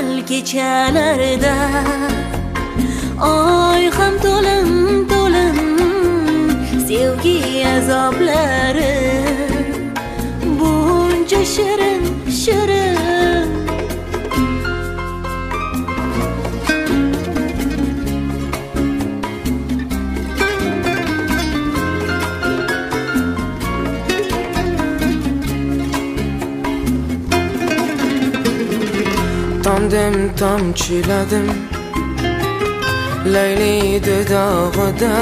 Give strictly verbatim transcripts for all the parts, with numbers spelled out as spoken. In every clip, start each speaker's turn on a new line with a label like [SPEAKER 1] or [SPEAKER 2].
[SPEAKER 1] go'zal kechalarda oy ham to'lin to'lin sevgi azoblari buncha shirin shirin
[SPEAKER 2] Tomdim tomchiladim Layli dog'ida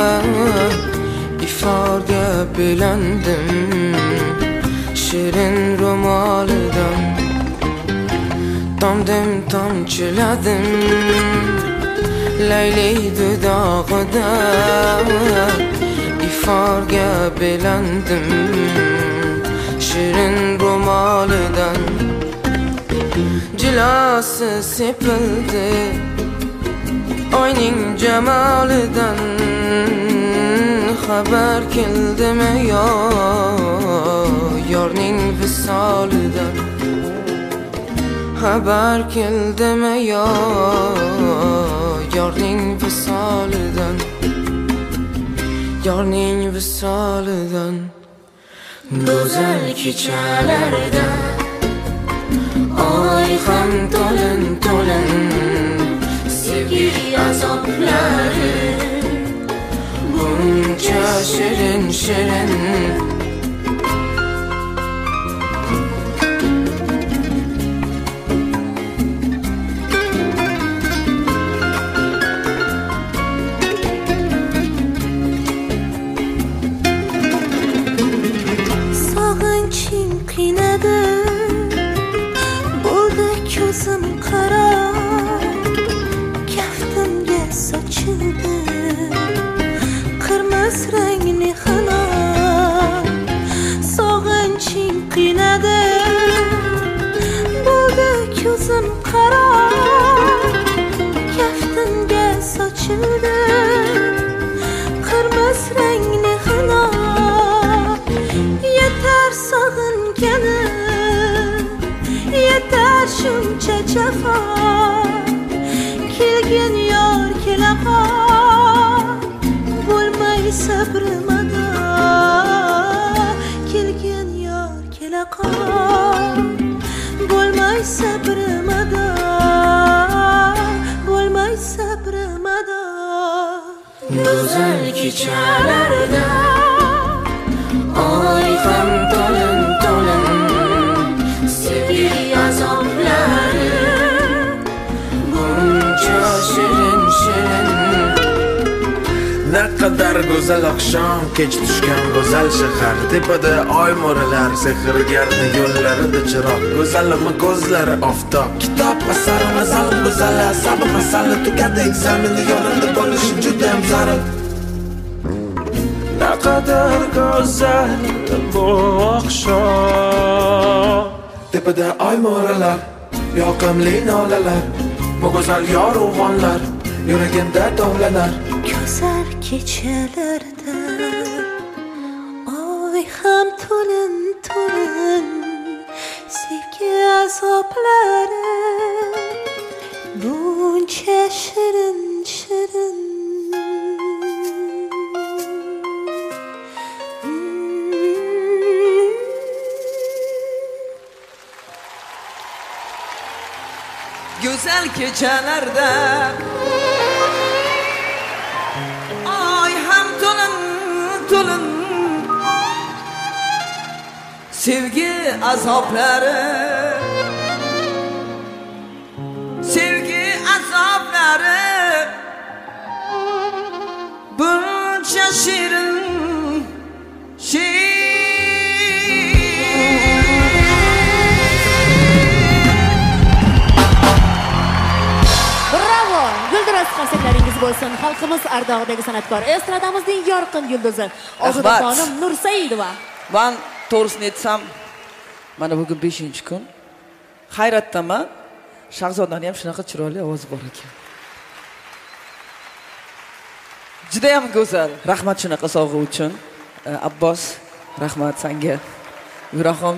[SPEAKER 2] iforga belandim shirin ro'molidan Tomdim tomchiladim Layli dog'ida iforga belandim shirin ro'molidan Jilasi sepildi oyning jamolidan xabar keldimi yo yorning visolidan xabar keldimi yo yorning visolidan yorning visolidan go'zal kechalarda oy ham to'lin to'lin sevgi azoblari buncha shirin shirin
[SPEAKER 1] sog'inching qiynadi ko'zim qaro kaftimga sochildi qirmiz rangli xino sog'inching qiynadi bo'ldi ko'zim qaro kaftimga sochildi qirmiz rangli xino yetar sog'inganim yetar shuncha jafo kelgin yor kelaqol bo'lmay sabrimada kelgin yor kelaqol bo'lmay sabrimada bo'lmay sabrimada go'zal kechalarda oy ham to'lin to'lin sevgi azoblari buncha shirin shirin
[SPEAKER 3] Naqadar go'zal oqshom kech tushgan go'zal shahar tepada oy mo'ralar sehrgarni yo'llarida chiroq go'zalimi ko'zlari oftob kitob asar mazal go'zal sabr masala tugadi ekzameni yo'lida bo'lishi juda ham zarur Naqadar go'zal bu oqshom tepada oy mo'ralar yoqimli nolalar bu go'zal yorug'onlar yuragimda tovlanar
[SPEAKER 1] go'zal kechalarda oy ham to'lin to'lin sevgi azoblari buncha shirin shirin
[SPEAKER 4] Güzel kechalarda ay ham to'lin to'lin sevgi azoblari sevgi azoblari buncha shirin shirin
[SPEAKER 5] qarsakalaringiz bo'lsin. Xalqimiz ardog'idagi san'atkor, estradamizning yorqin yulduzi Ozuda xonim Nursaidova.
[SPEAKER 4] Men to'g'risini aytsam, mana bugun beshinchi kun. Hayratdaman. Shahzodaning ham shunaqa chiroyli ovozi bor ekan. Juda ham go'zal. Rahmat shunaqa sovg'a uchun. Abbos, rahmat senga. Yurahim